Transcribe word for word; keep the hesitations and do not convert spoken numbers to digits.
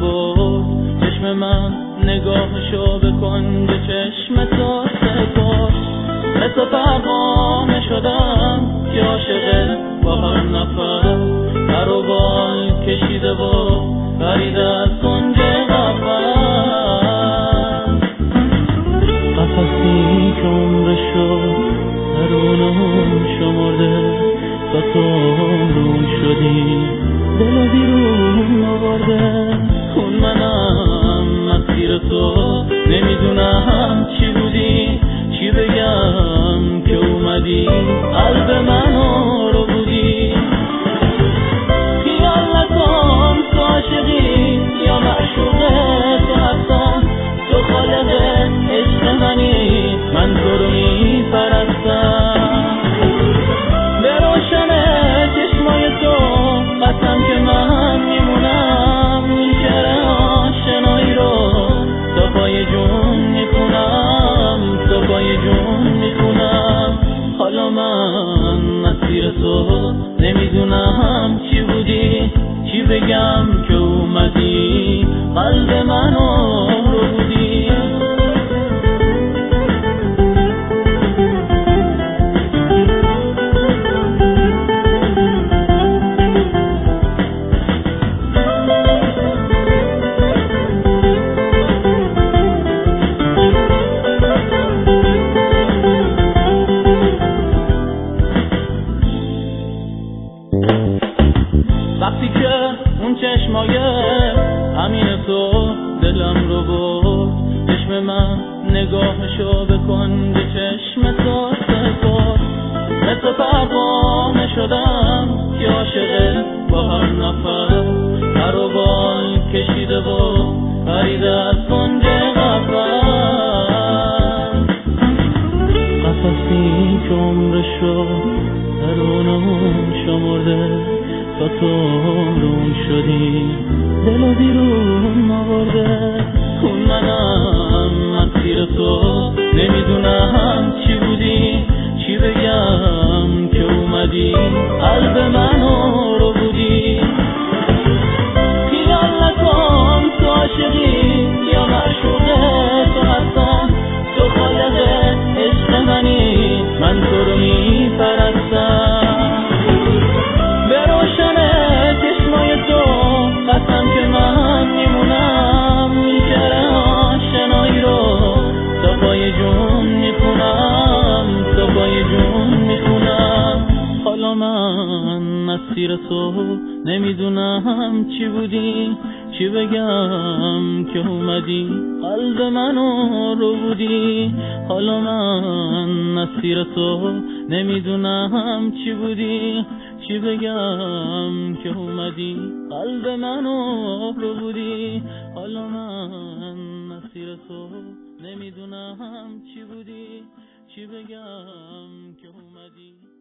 بود چشم من، نگاهشو به کنج چشم تو سپرد. مثل پروانه شدم که عاشق با هر نفر پر و بال کشیده و پرید از کنج قفس. قفسی که عمرشو درونم شمرده، تا تو روم شدی دل و بیرون آورده. اون منم مسیر تو، نمیدونم چی بودی، چی بگم که اومدی قلب منو رو بودی. خیال نکن تو عاشقی یا معشوق تو هستم، تو خالق عشق منی، من تو رو میپرستم. به روشن چشمای تو قسم که من میمونم، این شعر آشنایی رو تا پای جون میخونم، تا پای جون میخونم. حالا من مسیر تو، نمیدونم چی بودی، چی بگم که اومدی قلب منو رو بودی. وقتی که اون چشمای همین تو دلم رو برد، چشم من نگاهشو به کنج چشم تو سپرد. مثل پروانه شدم که عاشق با هر نفر پر و بال کشیده و پرید از کنج قفس. قفسی که عمرشو درونم شمرده، تا تو روم شدی دل و بیرون آورده. اون منم مسیر تو، نمیدونم چی بودی، چی بگم که اومدی قلب منو رو بودی. خیال نکن تو عاشقی یا معشوق تو هستم، تو خالق عشق منی، من تو رو میپرستم. به روشن چشمای تو قسم که من میمونم، این شعر آشنایی رو تا پای جون میخونم، تا پای جون میخونم. حالا من مسیر تو، نمیدونم چی بودی، چی بگم که اومدی قلب منو رو بودی. حالا من مسیر تو، نمیدونم چی بودی، چی بگم که اومدی قلب منو رو بودی. حالا من مسیر تو، نمیدونم چی بودی، چی بگم که اومدی